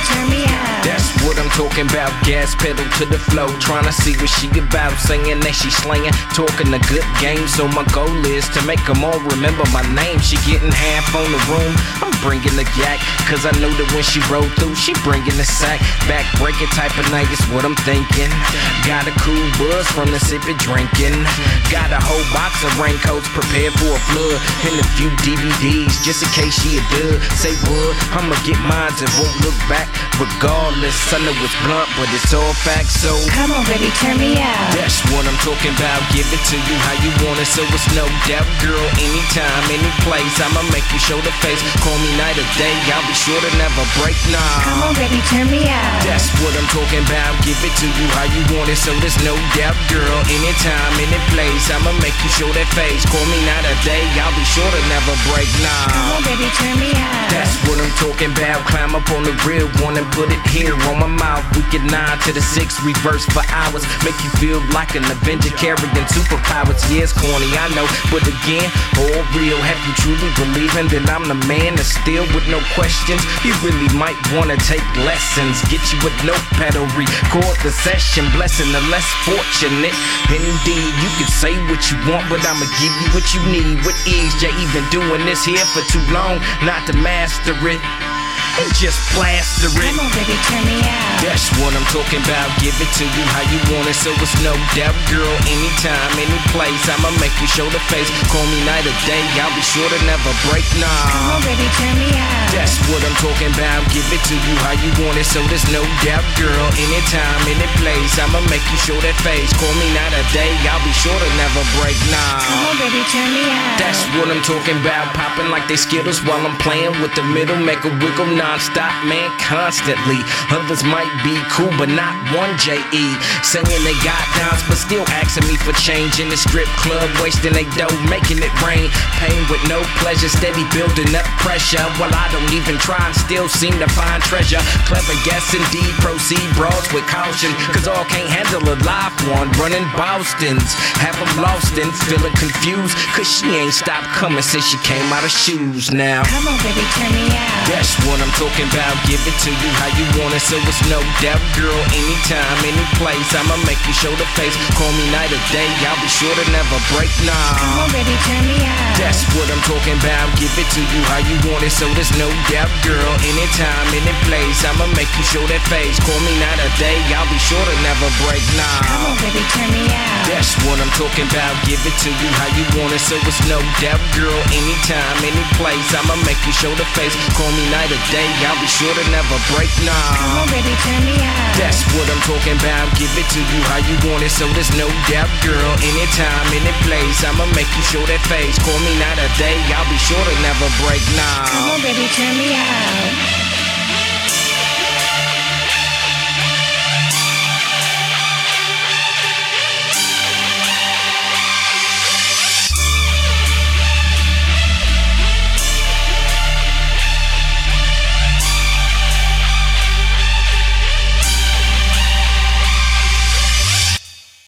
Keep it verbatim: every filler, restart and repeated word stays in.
turn me out. That's what I'm talking about, gas pedal to the flow. Tryna see what she about, saying that she slanging, talking a good game. So my goal is to make them all remember my name. She getting half on the room, I'm bringing the yak, cause I know that when she roll through, she bringing the sack. Back breaking type of night is what I'm thinking. Got a cool buzz from the sipping drinking. Got a whole box of raincoats prepared for a flood, and a few D V Ds just in case she a dud. Say what? I'ma get mine and won't look back. Regardless, I know it's blunt, but it's all facts. So come on, baby, turn me out. That's what I'm talking about. Give it to you how you want it, so it's no doubt, girl. Anytime, any place, I'ma make you show the face. Call me night or day, I'll be sure to never break. Nah. Come on, baby, turn me out. That's what I'm talking about. Give it to you how you want it, so there's no doubt, girl. Anytime, any place, I'ma make you show that face. Call me night or day, I'll be sure to never break. Nah. Come on, baby, turn me out. That's what I'm talking about. Climb up on the real one and put it here on my mouth. We get nine to the six, reverse for hours. Make you feel like an Avenger carrying superpowers. Yeah, it's corny, I know, but again, all real. Have you truly believing that I'm the man that's still with no questions? You really might wanna take lessons. Get you with no pedal, record the session. Blessing the less fortunate. Indeed, you can say what you want, but I'ma give you what you need with ease. Jay even doing this here for too long, not to master it and just plaster it. Come on, baby, turn me out. That's what I'm talking about. Give it to you how you want it, so it's no doubt, girl. Anytime, any place, I'ma make you show the face. Call me night or day, I'll be sure to never break. Nah. Come on, baby, turn me out. That's what I'm talking about. Give it to you how you want it, so there's no doubt, girl. Anytime, any place, I'ma make you show that face. Call me night or day, I'll be sure to never break. Nah. Come on, baby, turn me out. That's what I'm talking about. Popping like they Skittles while I'm playing with the middle. Make a wiggle non-stop, man, constantly. Others might be cool, but not one J E. Saying they got downs, but still asking me for change. In the strip club, wasting they dough, making it rain. Pain with no pleasure, steady building up pressure. While I don't even try and still seem to find treasure. Clever guess indeed, proceed broads with caution, cause all can't handle a live one. Running Boston's, have them lost and feeling confused, cause she ain't stopped coming since she came out of shoes now. Come on, baby, turn me out. That's what I'm talking about. Give it to you how you want it, so it's no doubt, girl. Anytime, any place, I'ma make you show the face. Call me night or day, I'll be sure to never break. Nah. Come on, baby, turn me out. That's what I'm talking about. Give it to you how you want it, so there's no doubt, girl. Anytime, any place, I'ma make you show that face. Call me night or day, I'll be sure to never break. Nah. Come on, baby, turn me out. That's what I'm talking about. Give it to you how you want it, so it's no doubt, girl. Anytime, any place, I'ma make you show the face. Call me night or day, I'll be sure to never break. Nah. Come on, baby, turn me out. That's what I'm talking about. Give it to you how you want it, so there's no doubt, girl. Anytime, any place, I'ma make you show that face. Call me night or day, I'll be sure to never break. Nah. Come on, baby, turn me out.